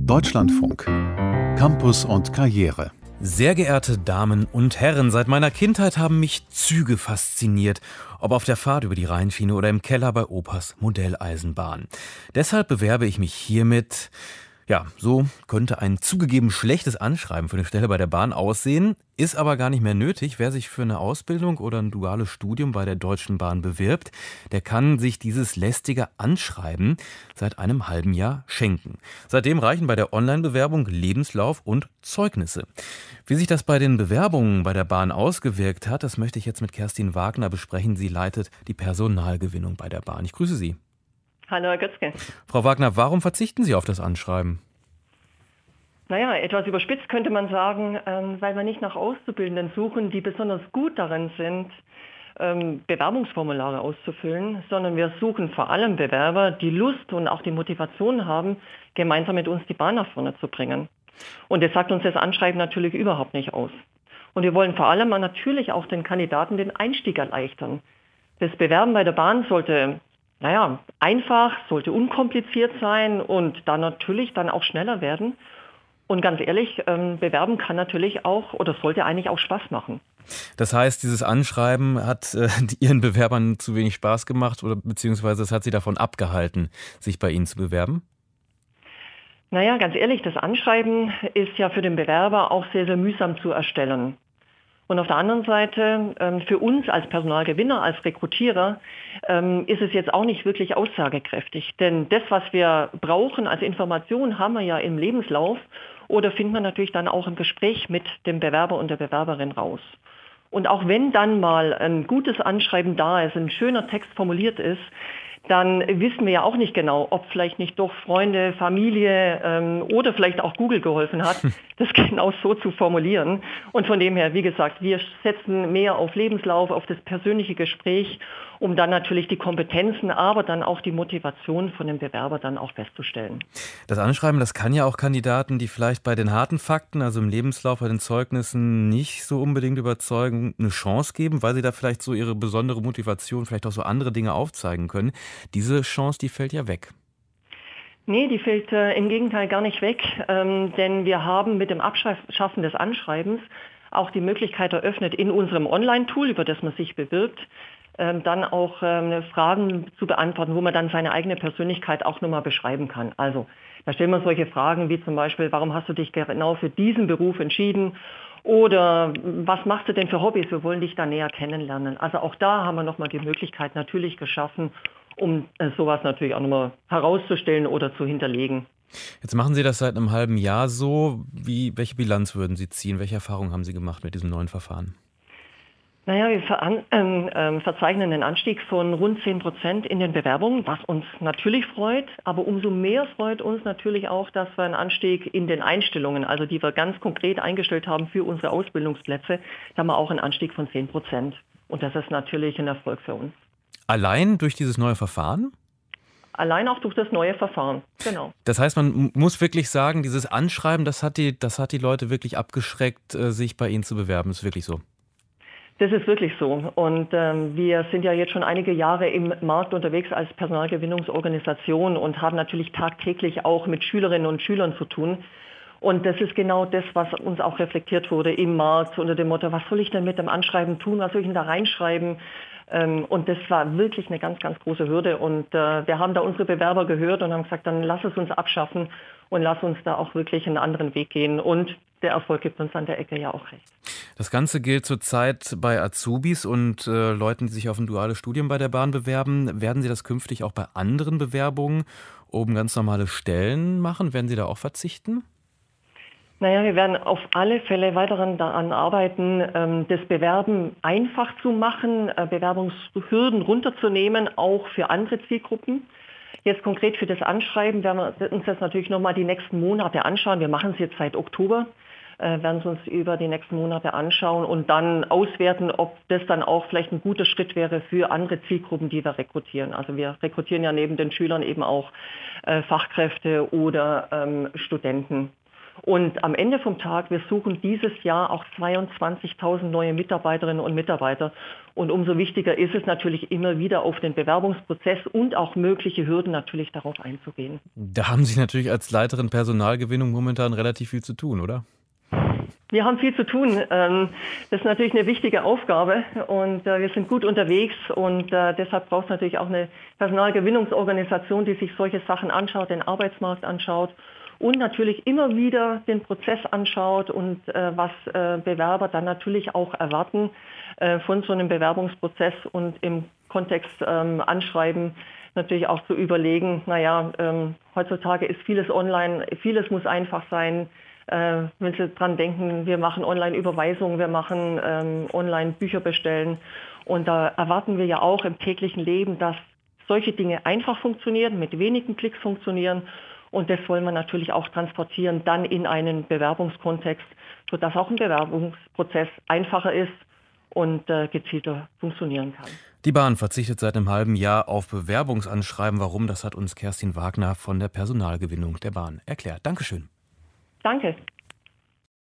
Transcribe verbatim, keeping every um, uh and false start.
Deutschlandfunk. Campus und Karriere. Sehr geehrte Damen und Herren, seit meiner Kindheit haben mich Züge fasziniert, ob auf der Fahrt über die Rheinschiene oder im Keller bei Opas Modelleisenbahn. Deshalb bewerbe ich mich hiermit. Ja, so könnte ein zugegeben schlechtes Anschreiben für eine Stelle bei der Bahn aussehen, ist aber gar nicht mehr nötig. Wer sich für eine Ausbildung oder ein duales Studium bei der Deutschen Bahn bewirbt, der kann sich dieses lästige Anschreiben seit einem halben Jahr schenken. Seitdem reichen bei der Online-Bewerbung Lebenslauf und Zeugnisse. Wie sich das bei den Bewerbungen bei der Bahn ausgewirkt hat, das möchte ich jetzt mit Kerstin Wagner besprechen. Sie leitet die Personalgewinnung bei der Bahn. Ich grüße Sie. Hallo, Herr Götzke. Frau Wagner, warum verzichten Sie auf das Anschreiben? Naja, etwas überspitzt könnte man sagen, ähm, weil wir nicht nach Auszubildenden suchen, die besonders gut darin sind, ähm, Bewerbungsformulare auszufüllen, sondern wir suchen vor allem Bewerber, die Lust und auch die Motivation haben, gemeinsam mit uns die Bahn nach vorne zu bringen. Und das sagt uns das Anschreiben natürlich überhaupt nicht aus. Und wir wollen vor allem natürlich auch den Kandidaten den Einstieg erleichtern. Das Bewerben bei der Bahn sollte Naja, einfach, sollte unkompliziert sein und dann natürlich dann auch schneller werden. Und ganz ehrlich, ähm, bewerben kann natürlich auch oder sollte eigentlich auch Spaß machen. Das heißt, dieses Anschreiben hat äh, Ihren Bewerbern zu wenig Spaß gemacht oder beziehungsweise es hat sie davon abgehalten, sich bei Ihnen zu bewerben? Naja, ganz ehrlich, das Anschreiben ist ja für den Bewerber auch sehr, sehr mühsam zu erstellen. Und auf der anderen Seite, ähm, für uns als Personalgewinner, als Rekrutierer, ähm, ist es jetzt auch nicht wirklich aussagekräftig. Denn das, was wir brauchen als Information, haben wir ja im Lebenslauf oder finden wir natürlich dann auch im Gespräch mit dem Bewerber und der Bewerberin raus. Und auch wenn dann mal ein gutes Anschreiben da ist, ein schöner Text formuliert ist, dann wissen wir ja auch nicht genau, ob vielleicht nicht doch Freunde, Familie ähm, oder vielleicht auch Google geholfen hat, das genau so zu formulieren. Und von dem her, wie gesagt, wir setzen mehr auf Lebenslauf, auf das persönliche Gespräch, um dann natürlich die Kompetenzen, aber dann auch die Motivation von dem Bewerber dann auch festzustellen. Das Anschreiben, das kann ja auch Kandidaten, die vielleicht bei den harten Fakten, also im Lebenslauf, bei den Zeugnissen nicht so unbedingt überzeugen, eine Chance geben, weil sie da vielleicht so ihre besondere Motivation, vielleicht auch so andere Dinge aufzeigen können. Diese Chance, die fällt ja weg. Nee, die fällt äh, im Gegenteil gar nicht weg, ähm, denn wir haben mit dem Abschaffen des Anschreibens auch die Möglichkeit eröffnet, in unserem Online-Tool, über das man sich bewirbt, ähm, dann auch ähm, Fragen zu beantworten, wo man dann seine eigene Persönlichkeit auch nochmal beschreiben kann. Also da stellen wir solche Fragen wie zum Beispiel, warum hast du dich genau für diesen Beruf entschieden? Oder was machst du denn für Hobbys? Wir wollen dich da näher kennenlernen. Also auch da haben wir nochmal die Möglichkeit natürlich geschaffen, um äh, sowas natürlich auch nochmal herauszustellen oder zu hinterlegen. Jetzt machen Sie das seit einem halben Jahr so. Wie, welche Bilanz würden Sie ziehen? Welche Erfahrungen haben Sie gemacht mit diesem neuen Verfahren? Naja, wir veran- ähm, ähm, verzeichnen einen Anstieg von rund zehn Prozent in den Bewerbungen, was uns natürlich freut. Aber umso mehr freut uns natürlich auch, dass wir einen Anstieg in den Einstellungen, also die wir ganz konkret eingestellt haben für unsere Ausbildungsplätze, da haben wir auch einen Anstieg von zehn Prozent. Und das ist natürlich ein Erfolg für uns. Allein durch dieses neue Verfahren? Allein auch durch das neue Verfahren, genau. Das heißt, man muss wirklich sagen, dieses Anschreiben, das hat die, das hat die Leute wirklich abgeschreckt, sich bei Ihnen zu bewerben. Ist wirklich so? Das ist wirklich so. Und ähm, wir sind ja jetzt schon einige Jahre im Markt unterwegs als Personalgewinnungsorganisation und haben natürlich tagtäglich auch mit Schülerinnen und Schülern zu tun. Und das ist genau das, was uns auch reflektiert wurde im Markt unter dem Motto, was soll ich denn mit dem Anschreiben tun, was soll ich denn da reinschreiben? Ähm, und das war wirklich eine ganz, ganz große Hürde. Und äh, wir haben da unsere Bewerber gehört und haben gesagt, dann lass es uns abschaffen und lass uns da auch wirklich einen anderen Weg gehen. Und der Erfolg gibt uns an der Ecke ja auch recht. Das Ganze gilt zurzeit bei Azubis und äh, Leuten, die sich auf ein duales Studium bei der Bahn bewerben. Werden Sie das künftig auch bei anderen Bewerbungen um ganz normale Stellen machen? Werden Sie da auch verzichten? Naja, wir werden auf alle Fälle weiter daran arbeiten, das Bewerben einfach zu machen, Bewerbungshürden runterzunehmen, auch für andere Zielgruppen. Jetzt konkret für das Anschreiben werden wir uns das natürlich nochmal die nächsten Monate anschauen. Wir machen es jetzt seit Oktober, werden es uns über die nächsten Monate anschauen und dann auswerten, ob das dann auch vielleicht ein guter Schritt wäre für andere Zielgruppen, die wir rekrutieren. Also wir rekrutieren ja neben den Schülern eben auch Fachkräfte oder ähm, Studenten. Und am Ende vom Tag, wir suchen dieses Jahr auch zweiundzwanzigtausend neue Mitarbeiterinnen und Mitarbeiter. Und umso wichtiger ist es natürlich immer wieder auf den Bewerbungsprozess und auch mögliche Hürden natürlich darauf einzugehen. Da haben Sie natürlich als Leiterin Personalgewinnung momentan relativ viel zu tun, oder? Wir haben viel zu tun. Das ist natürlich eine wichtige Aufgabe und wir sind gut unterwegs und deshalb braucht es natürlich auch eine Personalgewinnungsorganisation, die sich solche Sachen anschaut, den Arbeitsmarkt anschaut und natürlich immer wieder den Prozess anschaut und was Bewerber dann natürlich auch erwarten von so einem Bewerbungsprozess und im Kontext Anschreiben natürlich auch zu überlegen, naja, heutzutage ist vieles online, vieles muss einfach sein. Äh, wenn Sie dran denken, wir machen Online-Überweisungen, wir machen ähm, Online-Bücher bestellen. Und da erwarten wir ja auch im täglichen Leben, dass solche Dinge einfach funktionieren, mit wenigen Klicks funktionieren. Und das wollen wir natürlich auch transportieren, dann in einen Bewerbungskontext, sodass auch ein Bewerbungsprozess einfacher ist und äh, gezielter funktionieren kann. Die Bahn verzichtet seit einem halben Jahr auf Bewerbungsanschreiben. Warum? Das hat uns Kerstin Wagner von der Personalgewinnung der Bahn erklärt. Dankeschön. Danke.